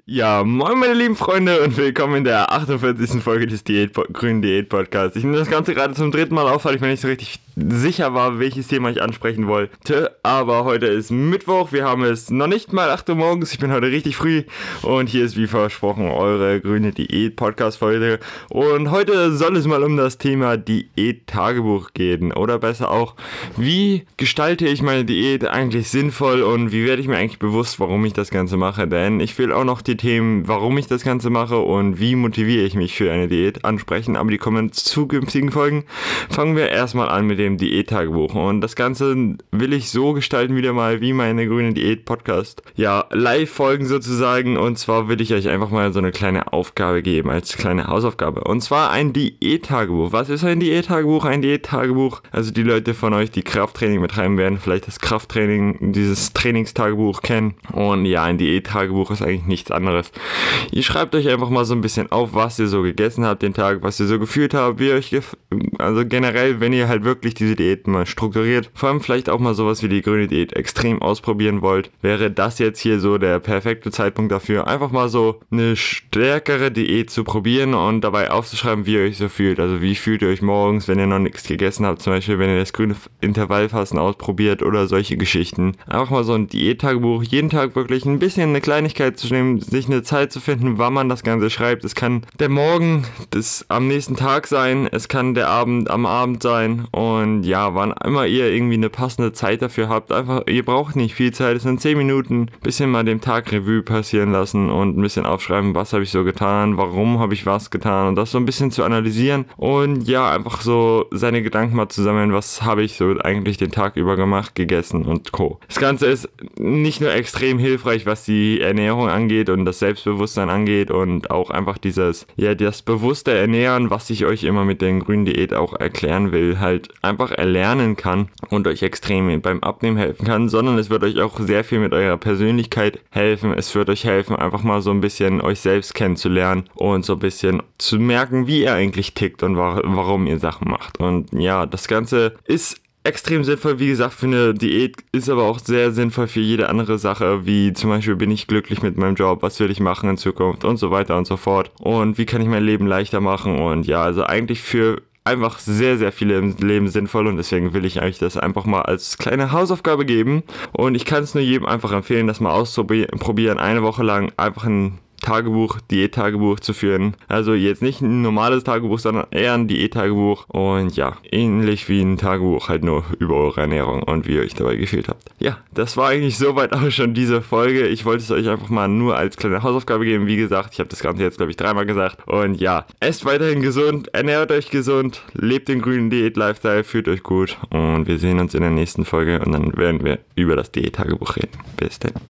Ja, moin meine lieben Freunde und willkommen in der 48. Folge des grünen Diät-Podcasts. Ich nehme das Ganze gerade zum dritten Mal auf, weil ich mir nicht so richtig sicher war, welches Thema ich ansprechen wollte. Aber heute ist Mittwoch, wir haben es noch nicht mal 8 Uhr morgens, ich bin heute richtig früh. Und hier ist wie versprochen eure grüne Diät-Podcast-Folge. Und heute soll es mal um das Thema Diät-Tagebuch gehen. Oder besser auch, wie gestalte ich meine Diät eigentlich sinnvoll und wie werde ich mir eigentlich bewusst, warum ich das Ganze mache. Denn ich will auch noch die Themen, warum ich das Ganze mache und wie motiviere ich mich für eine Diät ansprechen, aber die kommen in zukünftigen Folgen. Fangen wir erstmal an mit dem Diät-Tagebuch und das Ganze will ich so gestalten wieder mal wie meine grüne Diät-Podcast. Ja, Live-Folgen sozusagen und zwar will ich euch einfach mal so eine kleine Aufgabe geben, als kleine Hausaufgabe und zwar ein Diät-Tagebuch. Was ist ein Diät-Tagebuch? Ein Diät-Tagebuch, also die Leute von euch, die Krafttraining betreiben werden, vielleicht das Krafttraining, dieses Trainingstagebuch kennen und ja, ein Diät-Tagebuch ist eigentlich nichts anderes. Ihr schreibt euch einfach mal so ein bisschen auf, was ihr so gegessen habt den Tag, was ihr so gefühlt habt, wie euch also generell, wenn ihr halt wirklich diese Diät mal strukturiert, vor allem vielleicht auch mal sowas wie die grüne Diät extrem ausprobieren wollt, wäre das jetzt hier so der perfekte Zeitpunkt dafür, einfach mal so eine stärkere Diät zu probieren und dabei aufzuschreiben, wie ihr euch so fühlt. Also wie fühlt ihr euch morgens, wenn ihr noch nichts gegessen habt, zum Beispiel, wenn ihr das grüne Intervallfasten ausprobiert oder solche Geschichten. Einfach mal so ein Diät-Tagebuch, jeden Tag wirklich ein bisschen eine Kleinigkeit zu nehmen, sich eine Zeit zu finden, wann man das Ganze schreibt. Es kann der Morgen am nächsten Tag sein, es kann der Abend am Abend sein und ja, wann immer ihr irgendwie eine passende Zeit dafür habt, einfach, ihr braucht nicht viel Zeit, es sind 10 Minuten, bisschen mal den Tag Revue passieren lassen und ein bisschen aufschreiben, was habe ich so getan, warum habe ich was getan und das so ein bisschen zu analysieren und ja, einfach so seine Gedanken mal zu sammeln, was habe ich so eigentlich den Tag über gemacht, gegessen und Co. Das Ganze ist nicht nur extrem hilfreich, was die Ernährung angeht und das Selbstbewusstsein angeht und auch einfach das bewusste Ernähren, was ich euch immer mit der grünen Diät auch erklären will, halt einfach erlernen kann und euch extrem beim Abnehmen helfen kann, sondern es wird euch auch sehr viel mit eurer Persönlichkeit helfen. Es wird euch helfen, einfach mal so ein bisschen euch selbst kennenzulernen und so ein bisschen zu merken, wie ihr eigentlich tickt und warum ihr Sachen macht. Und ja, das Ganze ist extrem sinnvoll, wie gesagt, für eine Diät, ist aber auch sehr sinnvoll für jede andere Sache, wie zum Beispiel, bin ich glücklich mit meinem Job, was will ich machen in Zukunft und so weiter und so fort und wie kann ich mein Leben leichter machen und ja, also eigentlich für einfach sehr, sehr viele im Leben sinnvoll und deswegen will ich euch das einfach mal als kleine Hausaufgabe geben und ich kann es nur jedem einfach empfehlen, das mal auszuprobieren, eine Woche lang einfach ein Diät-Tagebuch zu führen. Also jetzt nicht ein normales Tagebuch, sondern eher ein Diät-Tagebuch. Und ja, ähnlich wie ein Tagebuch, halt nur über eure Ernährung und wie ihr euch dabei gefühlt habt. Ja, das war eigentlich soweit auch schon diese Folge. Ich wollte es euch einfach mal nur als kleine Hausaufgabe geben. Wie gesagt, ich habe das Ganze jetzt, glaube ich, 3-mal gesagt. Und ja, esst weiterhin gesund, ernährt euch gesund, lebt den grünen Diät-Lifestyle, fühlt euch gut. Und wir sehen uns in der nächsten Folge und dann werden wir über das Diät-Tagebuch reden. Bis dann.